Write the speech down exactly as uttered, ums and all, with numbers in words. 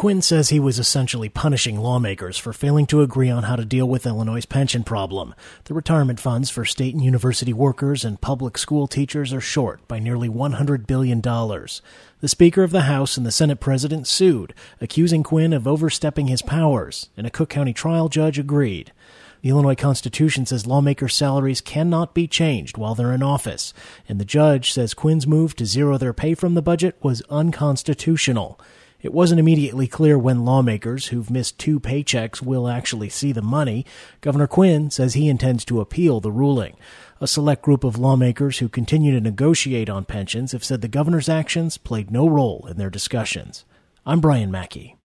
Quinn says he was essentially punishing lawmakers for failing to agree on how to deal with Illinois' pension problem. The retirement funds for state and university workers and public school teachers are short by nearly one hundred billion dollars. The Speaker of the House and the Senate President sued, accusing Quinn of overstepping his powers, and a Cook County trial judge agreed. The Illinois Constitution says lawmakers' salaries cannot be changed while they're in office, and the judge says Quinn's move to zero their pay from the budget was unconstitutional. It wasn't immediately clear when lawmakers who've missed two paychecks will actually see the money. Governor Quinn says he intends to appeal the ruling. A select group of lawmakers who continue to negotiate on pensions have said the governor's actions played no role in their discussions. I'm Brian Mackey.